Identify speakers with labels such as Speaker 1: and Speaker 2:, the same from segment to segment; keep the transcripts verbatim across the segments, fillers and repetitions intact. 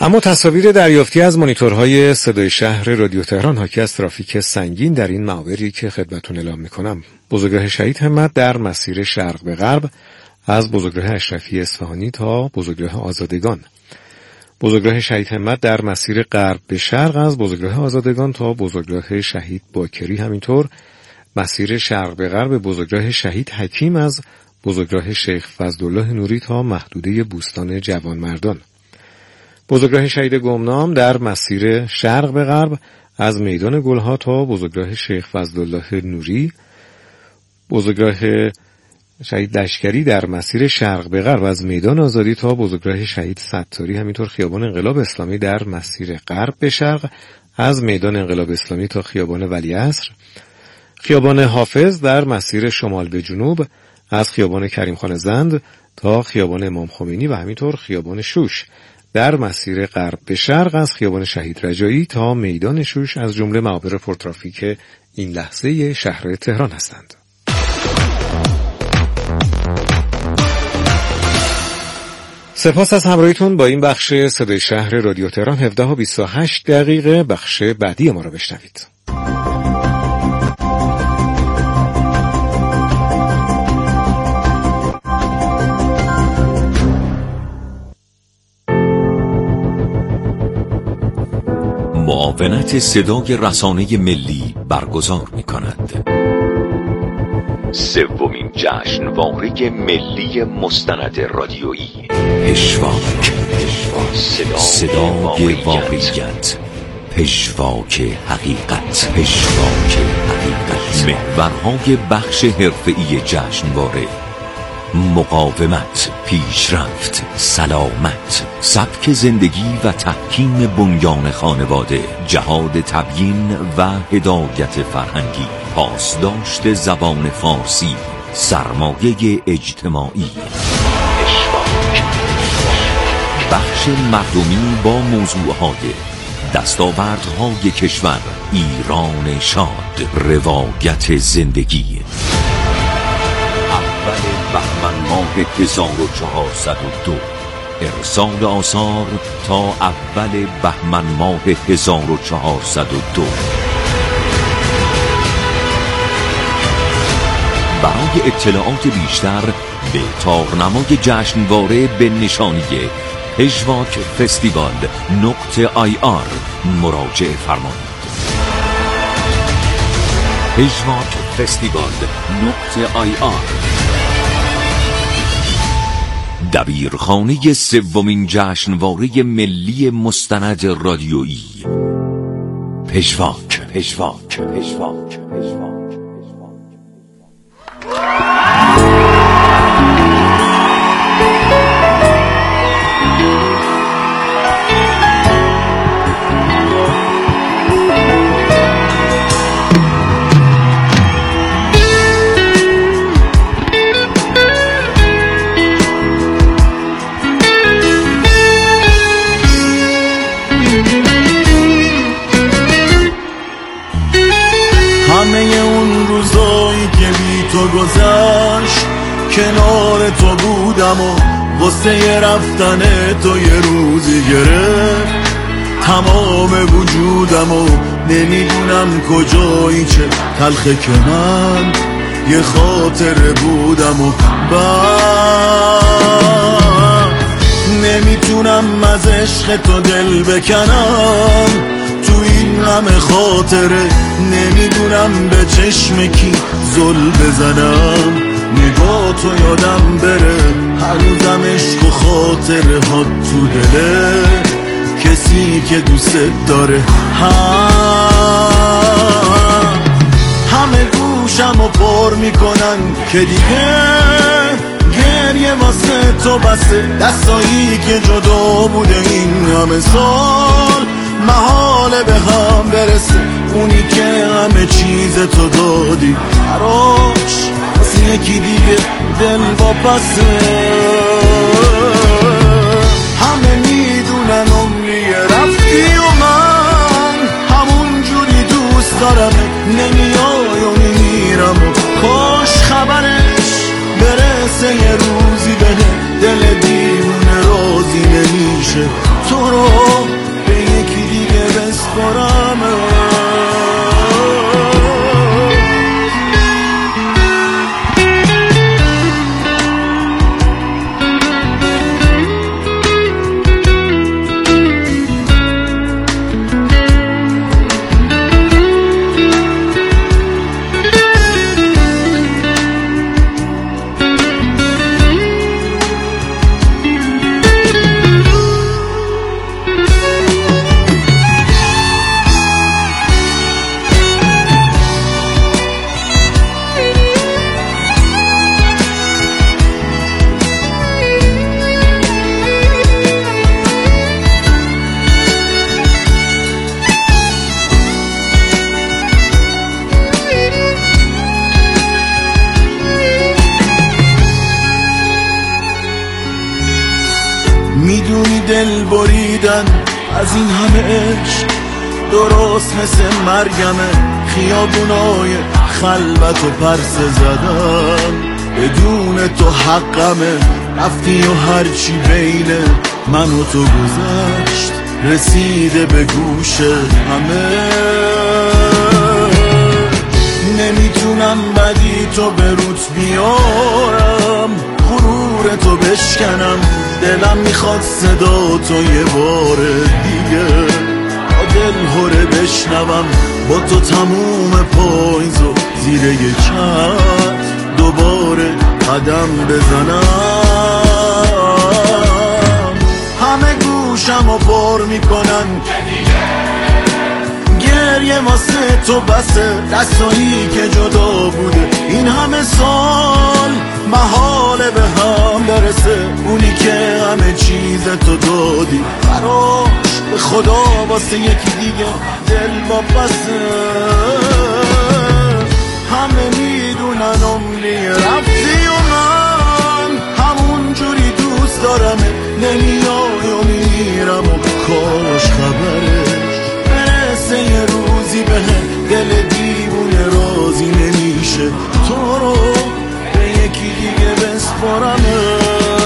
Speaker 1: اما تصاویر دریافتی از مانیتورهای صدای شهر رادیو تهران حاکی از ترافیک سنگین در این معابری که خدمتتون اعلام میکنم. بزرگراه شهید همت در مسیر شرق به غرب از بزرگراه اشرفی اصفهانی تا بزرگراه آزادگان. بزرگراه شهید همت در مسیر غرب به شرق از بزرگراه آزادگان تا بزرگراه شهید باکری، همینطور مسیر شرق به غرب بزرگراه شهید حکیم از بزرگراه شیخ فضلالله نوری تا محدوده بوستان جوانمردان. بزرگراه شهید گمنام در مسیر شرق به غرب از میدان گلها تا بزرگراه شیخ فضلالله نوری. بزرگراه شهید لشکری در مسیر شرق به غرب از میدان آزادی تا بزرگراه شهید ستاری، همینطور خیابان انقلاب اسلامی در مسیر غرب به شرق از میدان انقلاب اسلامی تا خیابان ولیعصر. خیابان حافظ در مسیر شمال به جنوب از خیابان کریم خان زند تا خیابان امام خمینی و همینطور خیابان شوش در مسیر غرب به شرق از خیابان شهید رجایی تا میدان شوش از جمله معابر پرترافیک این لحظه شهر تهران هستند. سپاس از همراهیتون با این بخش صدای شهر رادیو تهران. هفده و بیست و هشت دقیقه بخش بعدی ما رو بشنوید.
Speaker 2: معاونت صدای رسانه ملی برگزار می کند. سومین جشنواره ملی مستند رادیویی پژواک، صدای, صدای واقعیت، پژواک حقیقت، پژواک حقیقت. محورهای بخش حرفه‌ای جشنواره: مقاومت، پیشرفت، سلامت، سبک زندگی و تحکیم بنیان خانواده، جهاد تبیین و هدایت فرهنگی، پاسداشت زبان فارسی، سرمایه اجتماعی. بخش مردمی با موضوعهای دستاوردهای کشور، ایران شاد، روایت زندگی. اول بهمن ماه هزار و چهارصد و دو، ارسال آثار تا اول بهمن ماه هزار و چهارصد و دو. برای اطلاعات بیشتر به تارنمای جشنواره به نشانی پژواک فستیوال نقطه آی آر مراجعه فرمایید. پژواک فستیوال نقطه آی آر، دبیرخانه سومین جشنواره ملی مستند رادیویی پژواک. پژواک پژواک پژواک.
Speaker 3: تو گذشت کنار تو بودم و واسه رفتن تو یه روزی گرفت تمام وجودم و نمیدونم کجایی، چه تلخه که من یه خاطره بودم و بعد نمیتونم از عشق تو دل بکنم. تو این همه خاطره نمیدونم به چشم کی زل بزنم. نگاه تو یادم بره هنوزم عشق و خاطره ها تو دله کسی که دوست داره. هم همه گوشم و پر میکنن که دیگه گریه واسه تو بسه. دستایی که جدا بوده این همه سال محاله به هم برسه. اونی که همه چیز تو دادی براش واسه یکی دیگه دل واپسه. همه میدونن عمری رفتی و من همون جوری دوست دارم نمیای و میمیرم و کاش خبرش برسه یه روزی به دل دیوونه راضی نمیشه تو رو میدونی دل بریدن از این همه عشق درست مثل مرگمه، خیابونای خلوت و پرسه زدن بدون تو حقمه، رفتی و هرچی بین من و تو گذشت رسیده به گوش همه. نمیتونم بدی تو به روت بیارم، غرور تو بشکنم، دلم میخواد صدا تو یه بار دیگه دل هره بشنوم، با تو تموم پاییزو زیر یه چتر دوباره قدم بزنم. همه گوشم رو پر میکنن گریه واسه تو بسه، دستایی که جدا بوده این همه سال محاله به هم برسه، اونی که همه چیز تو دادی براش به خدا واسه یکی دیگه دل با بسه. همه میدونن عمری رفتی و من همون جوری دوست دارم، نمیای و میرم و کاش خبرش برسه یه روزی به دل دیوونه راضی نمیشه تو رو به یکی دیگه بسپارمه.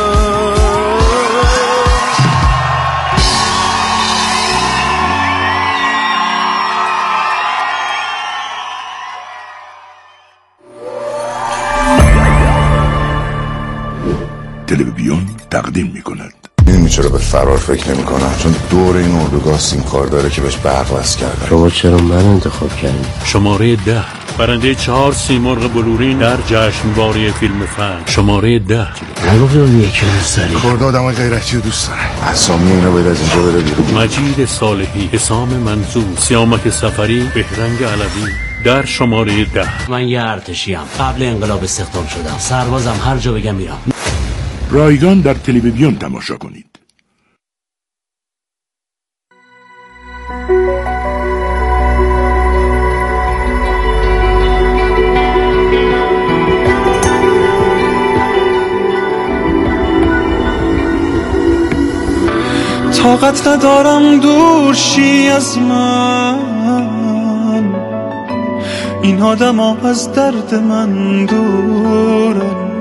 Speaker 4: تلویزیون تقدیم میکند.
Speaker 5: میدونی چرا به فرار فکر نمی کنم؟ چون دور این اردوگاه سیم کار داره که بهش برق وصل کردن.
Speaker 6: شما چرا من انتخاب کردی؟
Speaker 7: شماره ده، برنده چهار سیمرغ بلورین در جشنواره فیلم فن. شماره ده.
Speaker 6: نگفتم یکی سری
Speaker 5: خورده آدم غیرتی رو دوست داره. اسامی اینا باید از اینجا بره بیرون.
Speaker 7: مجید صالحی، حسام منظور، سیامک سفری، بهرنگ علوی در شماره ده.
Speaker 6: من یه ارتشیم، قبل انقلاب استخدام شدم، سربازم، هر جا بگم میرم.
Speaker 4: رایگان در تلویزیون تماشا کنید.
Speaker 8: طاقت ندارم دور شی از من، این آدم ها از درد من دورن،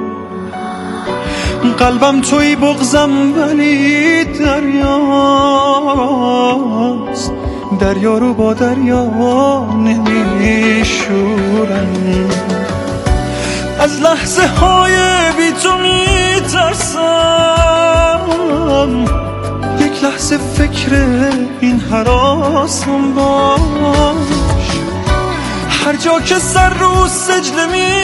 Speaker 8: قلبم توی بغزم ولی دریاست، دریا رو با دریا نمیشورن، از لحظه های بی تو میترسم، یک لحظه فکر این هراسم باش، هر جا که سر رو سجده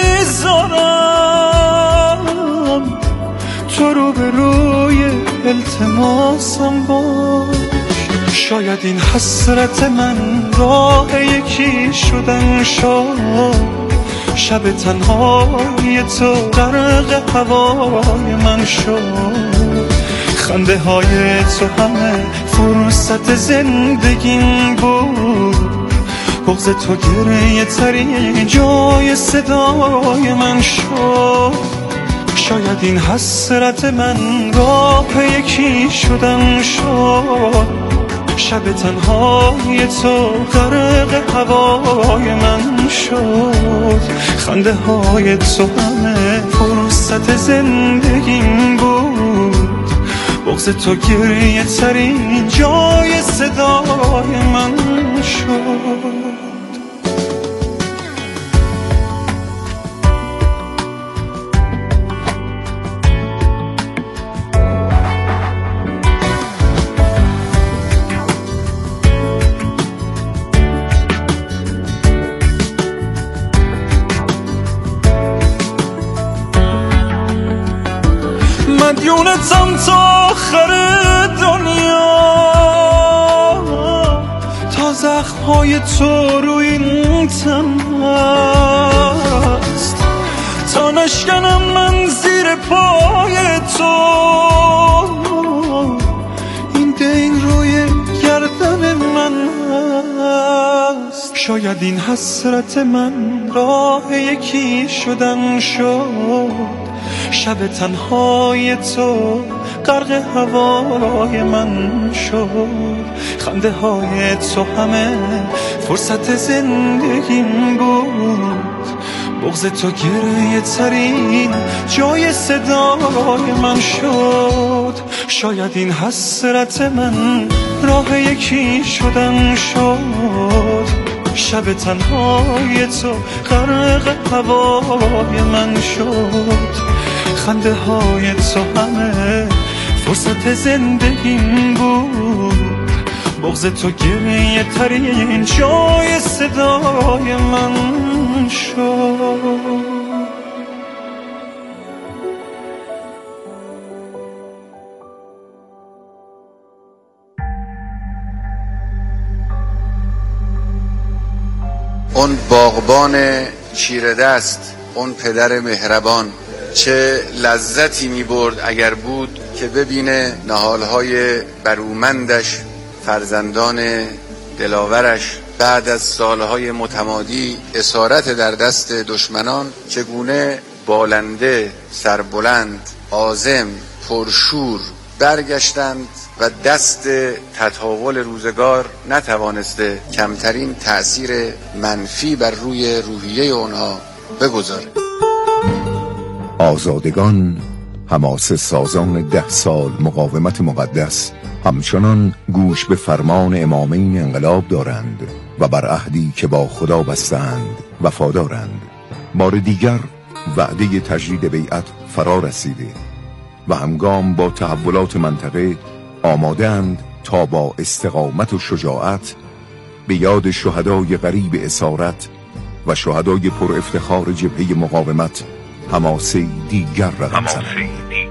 Speaker 8: میذارم تو رو به روی التماسم باش. شاید این حسرت من راه یکی شدن شد، شب تنهای تو غرق هوای من شد، خنده های تو همه فرصت زندگیم بود، بغض تو گریه ترین جای صدای من شد. شاید این حسرت من راه یکی شدن شد، شب تنهای تو غرق هوای من شد، خنده های تو همه فرصت زندگیم بود، بغض تو گریه ترین جای صدای من شد. مدیونتم تا آخر دنیا، تا زخمهای تو روی این تن هست، تا نشکنم من زیر پای تو، این دین روی گردن من هست. شاید این حسرت من راه یکی شدن شد، شب تنهای تو غرق هوای من شد. خنده های تو همه فرصت زندگیم بود. بغض تو گریه ترین جای صدای من شد. شاید این حسرت من راه یکی شدن شد. شب تنهای تو غرق هوای من شد. خنده های تو همه فرصت زندگیم بود. بغض تو گریه ترین جای صدای من شد.
Speaker 9: اون باغبان چیره دست، اون پدر مهربان، چه لذتی می برد اگر بود که ببینه نهالهای برومندش، فرزندان دلاورش بعد از سالهای متمادی اسارت در دست دشمنان چگونه بالنده، سربلند، عازم، پرشور برگشتند و دست تطاول روزگار نتوانسته کمترین تأثیر منفی بر روی روحیه اونها بگذاره.
Speaker 10: آزادگان، حماسه سازان ده سال مقاومت مقدس، همچنان گوش به فرمان امامین انقلاب دارند و بر عهدی که با خدا بستند وفادارند. بار دیگر وعده تجدید بیعت فرا رسیده و همگام با تحولات منطقه آماده‌اند تا با استقامت و شجاعت به یاد شهدای غریب اسارت و شهدای پر افتخار جبهه مقاومت حماسه دیگر رقم زنند.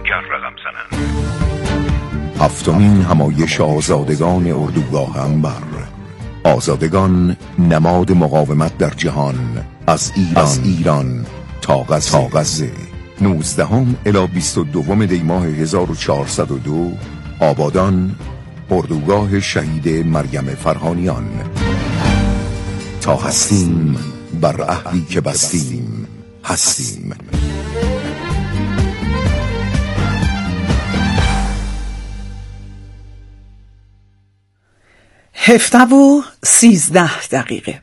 Speaker 10: هفتمین همایش آزادگان اردوگاه انبر. آزادگان نماد مقاومت در جهان، از ایران, از ایران تا غزه. غزه نوزدهم الی بیست و دوم دی ماه هزار و چهارصد و دو آبادان، اردوگاه شهید مریم فرهانیان. تا هستیم بر عهدی که بستیم هستیم.
Speaker 11: هفته و سیزده دقیقه.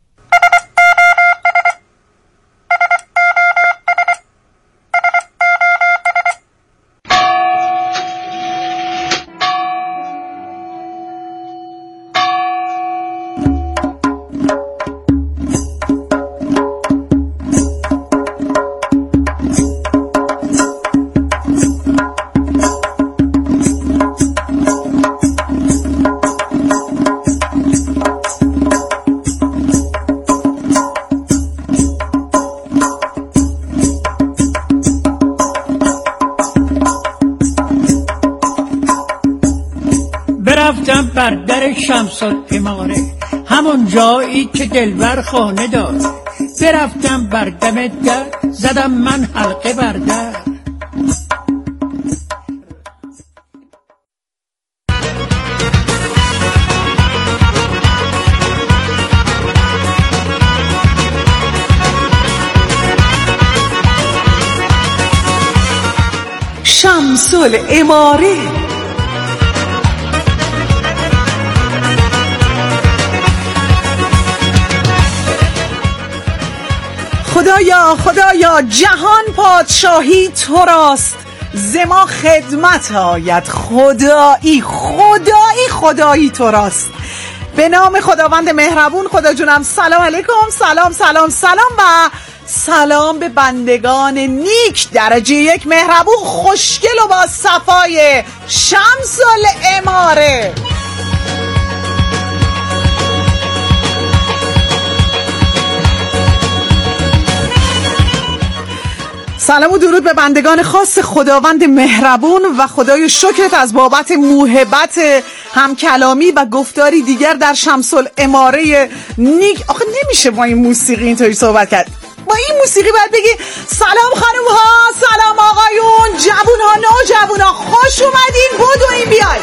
Speaker 12: برفتم بر در شمس العماره، همون جایی که دلبر خانه داره. برفتم بر دم در، زدم من حلقه بر در.
Speaker 11: شمس العماره. خدایا خدایا جهان پادشاهی تو راست، ز ما خدمت آید خدایی خدایی خدایی تو راست. به نام خداوند مهربون. خدا جونم سلام علیکم، سلام سلام سلام و سلام به بندگان نیک درجه یک، مهربون، خوشگل و با صفای شمس العماره. سلام و درود به بندگان خاص خداوند مهربون و خدای شکرت از بابت موهبت همکلامی و گفتاری دیگر در شمس العماره نیک. آخه نمیشه با این موسیقی اینطوری صحبت کرد. با این موسیقی باید بگی سلام خانوم ها، سلام آقایون، جوون ها، نوجوون ها، خوش اومدین، بدوین بیای.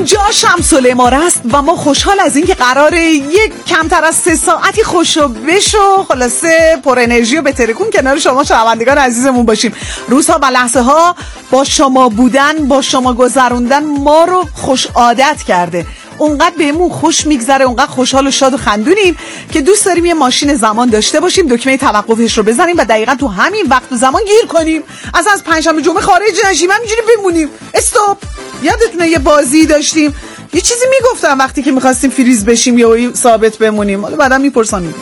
Speaker 11: اینجا شمس العماره است و ما خوشحال از این که قراره یک کمتر از سه ساعتی خوشو بشو خلاصه پر انرژی و بترکون کنار شما شنوندگان عزیزمون باشیم. روزها و لحظه ها با شما بودن، با شما گذروندن ما رو خوش عادت کرده، اونقدر بهمون خوش میگذره، اونقدر خوشحال و شاد و خندونیم که دوست داریم یه ماشین زمان داشته باشیم، دکمه توقفش رو بزنیم و دقیقاً تو همین وقت و زمان گیر کنیم، از از پنجشنبه جمعه خارج نشیم، همینجوری بمونیم. استاپ. یادتونه یه بازی داشتیم یه چیزی میگفتم وقتی که میخواستیم فریز بشیم یا ثابت بمونیم، حالا بعدم میپرسم میگم.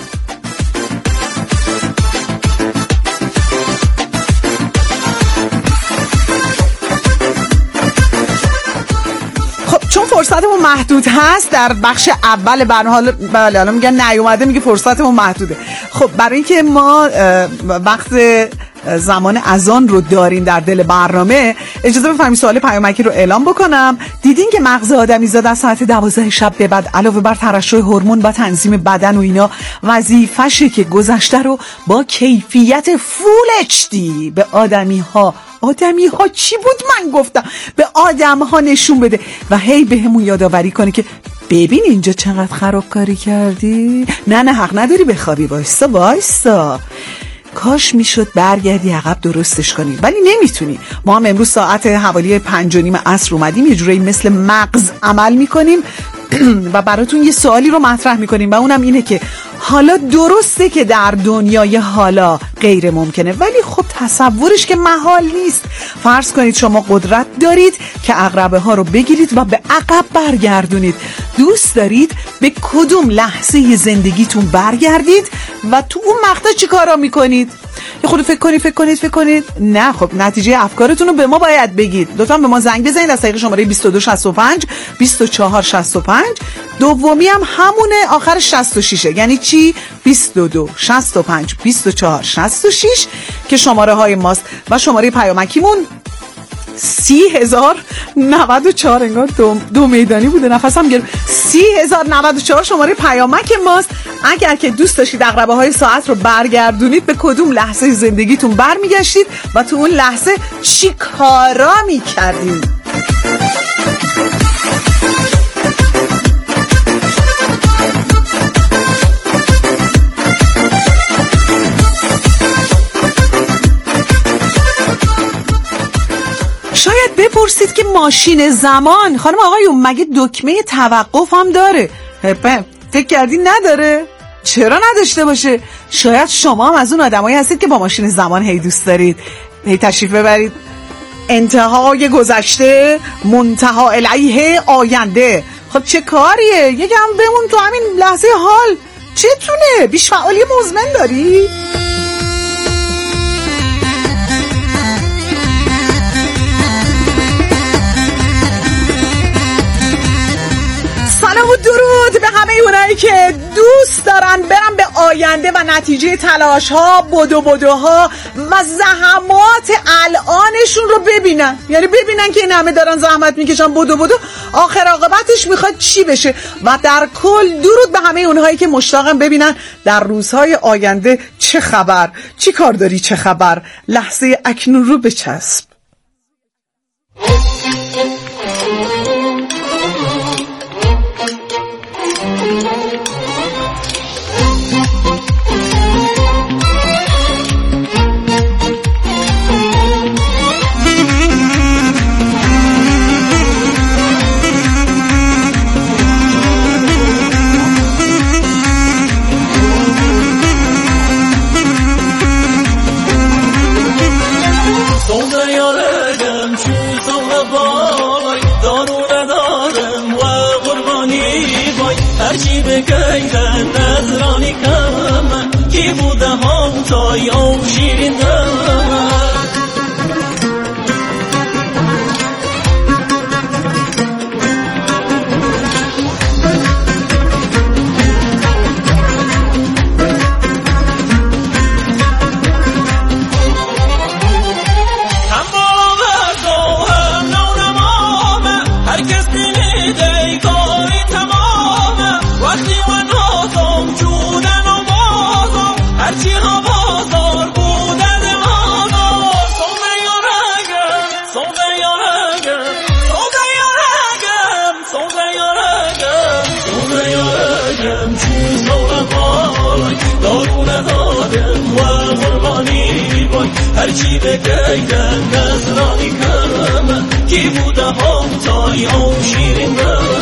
Speaker 11: چون فرصتمون محدود هست در بخش اول برنامه، بله الان میگن نیومده، میگه فرصتمون محدوده. خب برای اینکه ما وقت زمان اذان رو داریم در دل برنامه، اجازه بفرمایید سوال پیامکی رو اعلام بکنم. دیدین که مغز آدمیزاد از ساعت دوازده شب به بعد علاوه بر ترشح هورمون و تنظیم بدن و اینا وظیفشه که گذشته رو با کیفیت فول اچ دی به آدمی ها آدمی ها چی بود من گفتم به آدم ها نشون بده و هی به همون یادآوری کنه که ببین اینجا چقدر خرابکاری کردی، نه نه حق نداری بخوابی، وایسا وایسا. کاش میشد برگردی عقب درستش کنی، ولی نمیتونی. ما هم امروز ساعت حوالی پنج و نیم عصر اومدیم یه جورایی مثل مغز عمل میکنیم و براتون یه سوالی رو مطرح میکنیم و اونم اینه که حالا درسته که در دنیای حالا غیر ممکنه، ولی خب تصورش که محال نیست. فرض کنید شما قدرت دارید که عقربه ها رو بگیرید و به عقب برگردونید. دوست دارید به کدوم لحظه زندگیتون برگردید و تو اون مقطع چی کارا میکنید؟ یه خود فکر کنید فکر کنید فکر کنید نه خب نتیجه افکارتون رو به ما باید بگید. لطفا به ما زنگ بزنید از طریق شماره بیست و دو شصت و پنج بیست و چهار شصت و پنج. دومی هم همونه، آخر شصت و شش، یعنی چی؟ بیست و دو شصت و پنج بیست و چهار شصت و شش که شماره های ماست و شماره پیامکیمون سی هزار نود و چهار. انگار دو, دو میدانی بوده نفسم گرفت. سی هزار نود و چهار شماره پیامک ماست. اگر که دوست داشتید عقربه های ساعت رو برگردونید، به کدوم لحظه زندگیتون برمیگشتید و تو اون لحظه چی کارا میکردید؟ شاید بپرسید که ماشین زمان خانم آقایون مگه دکمه توقف هم داره؟ فکر کردی نداره؟ چرا نداشته باشه؟ شاید شما هم از اون آدمایی هستید که با ماشین زمان هی دوست دارید هی تشریف ببرید انتهای گذشته منتها الیه آینده. خب چه کاریه؟ یکم بمون تو همین لحظه حال. چتونه؟ بیش فعالی مزمن داری؟ سلام و درود به همه اونایی که دوست دارن برن به آینده و نتیجه تلاش ها بدو بدوها و زحمات الانشون رو ببینن، یعنی ببینن که این همه دارن زحمت میکشن بدو بدو آخر عاقبتش میخواد چی بشه. و در کل درود به همه اونهایی که مشتاقن ببینن در روزهای آینده چه خبر، چی کار داری، چه خبر. لحظه اکنون رو بچسب.
Speaker 13: هرچی بگیدن نظرانی کمن کی بودم هم تای او شیرین دمن هرچی ها بازار بودن هرچی بگیدن نظرانی کم کی بوده هم تای او شیرین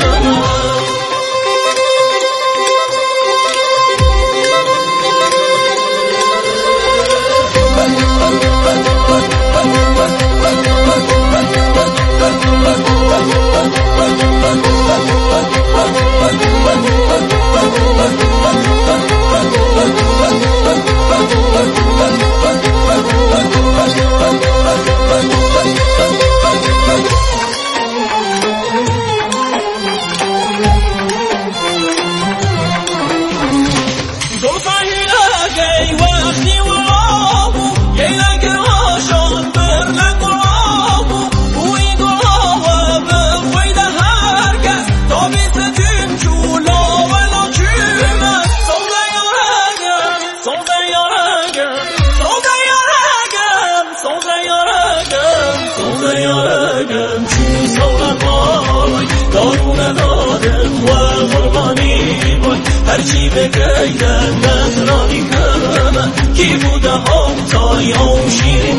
Speaker 13: هرچی بگیدن نظرانی کم کی بوده هم تای او شیرین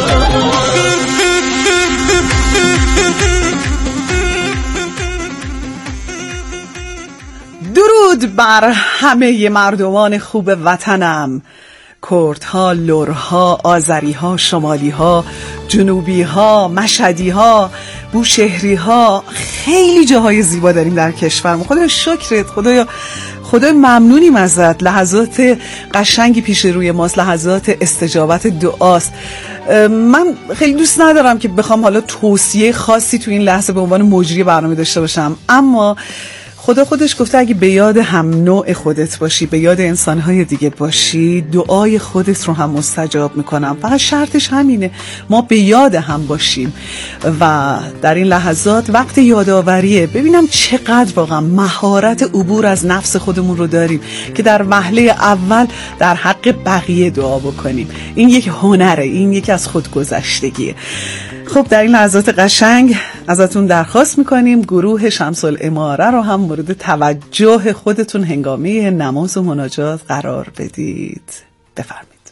Speaker 11: درود بر همه مردمان خوب وطنم، کردها، لرها، آذریها، شمالیها، جنوبیها، مشهدیها، بوشهریها. خیلی جاهای زیبا داریم در کشورمون. خدایا شکرت، خدایا خدای ممنونیم ازت. لحظات قشنگی پیش روی ماست، لحظات استجابت دعاست. من خیلی دوست ندارم که بخوام حالا توصیه خاصی تو این لحظه به عنوان مجری برنامه داشته باشم، اما خدا خودش گفته اگه به یاد هم نوع خودت باشی، به یاد انسانهای دیگه باشی، دعای خودت رو هم مستجاب میکنم. فقط شرطش همینه، ما به یاد هم باشیم. و در این لحظات وقت یادآوریه، ببینم چقدر واقعا مهارت عبور از نفس خودمون رو داریم که در وهله اول در حق بقیه دعا بکنیم. این یک هنره، این یکی از خودگذشتگیه. خب در این لحظات قشنگ ازتون درخواست میکنیم گروه شمس الاماره رو هم مورد توجه خودتون هنگامه نماز و مناجات قرار بدید. بفرمایید.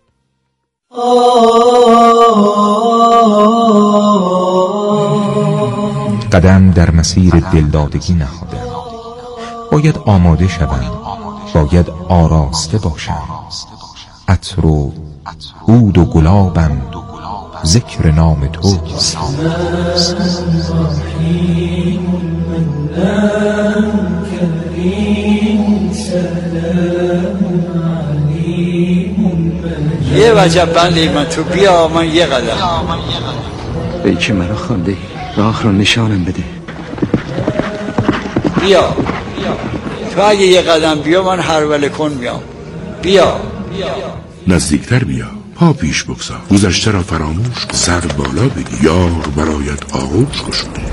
Speaker 14: قدم در مسیر دلدادگی نهادم، باید آماده شوم، باید آراسته باشم. عطر و عود و گلابم، ذکر نام توست.
Speaker 15: یه وجب بندی من تو بیا، من یه قدم.
Speaker 16: ای که مرا خوانده، راه رو نشانم بده.
Speaker 15: بیا تو اگه یه قدم بیا من هر وله کن میام. بیا
Speaker 4: نزدیکتر بیا، پا پیش بگذار، گذشته را فراموش کن، سر بالا بگی، یار برایت آغوش گشوده.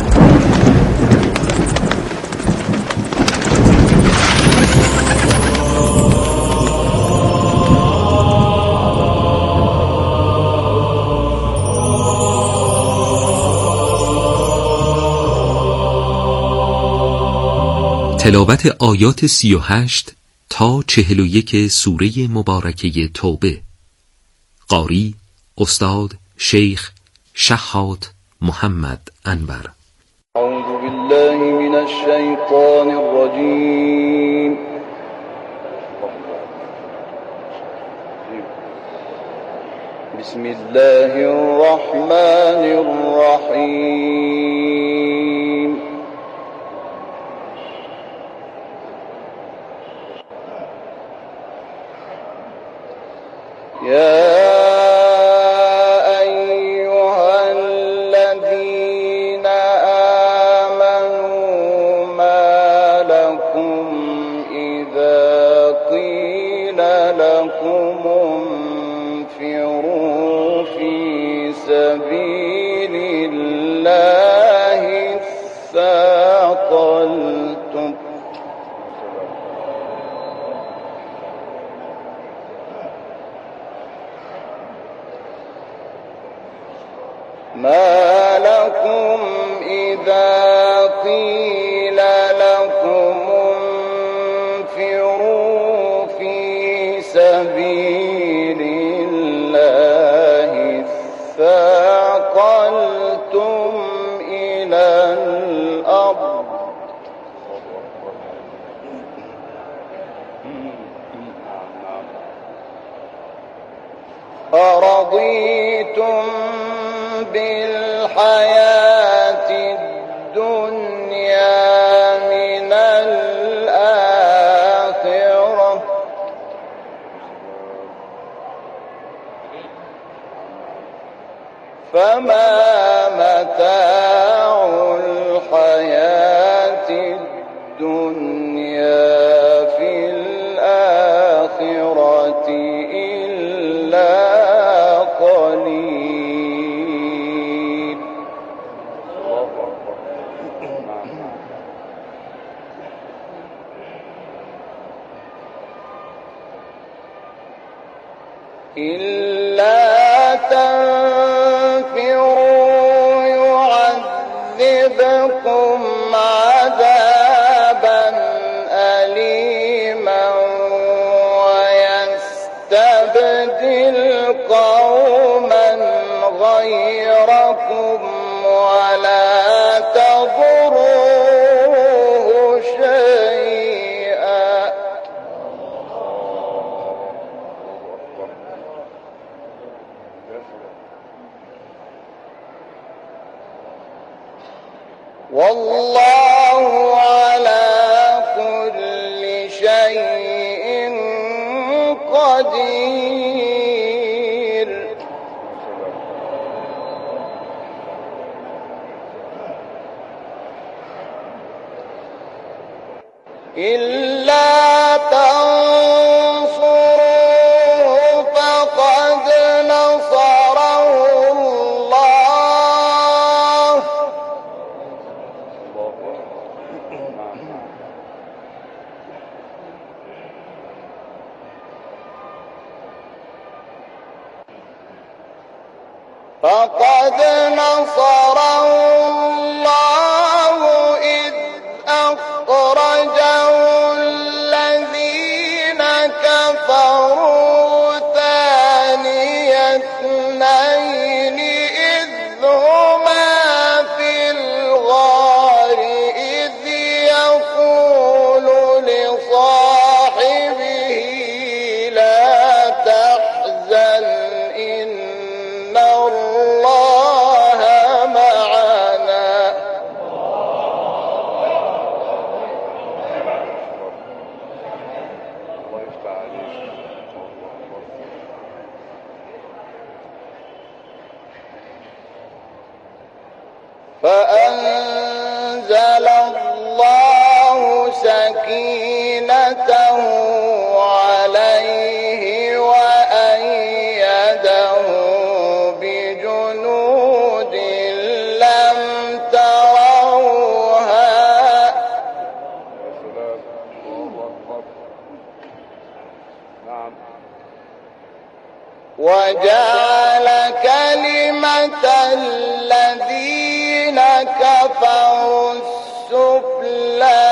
Speaker 17: تلاوت آیات سی و هشت تا چهل و یک سوره مبارکه توبه. قاری استاد شیخ شحات محمد انور.
Speaker 18: اعوذ بالله من الشیطان الرجیم. بسم الله الرحمن الرحیم. يا أيها الذين آمنوا ما لكم إذا قيل لكم انفروا في سبيل الله اثاقلتم ما لكم إذا قيل لكم انفروا في سبيل الله من الآخرة فما متاع الحياة الدنيا في الآخرة إلا قليل. إلا تنفروا يعذبكم عذابا أليما ويستبدل قوما غيركم ولا تضروه شيئا. والله على كل شيء قدير. إلا تنصروه فقد نصره الله فقد نصره الله إذ أخرجه الذين كفروا ثاني اثنين إذ هما في الغار إذ يقول لصاحبه لا تحزن إن الله معنا. فأنزل الله سكينته عليه وأيده بجنود لم تروها وجعل كلمة الذين كفروا السفلى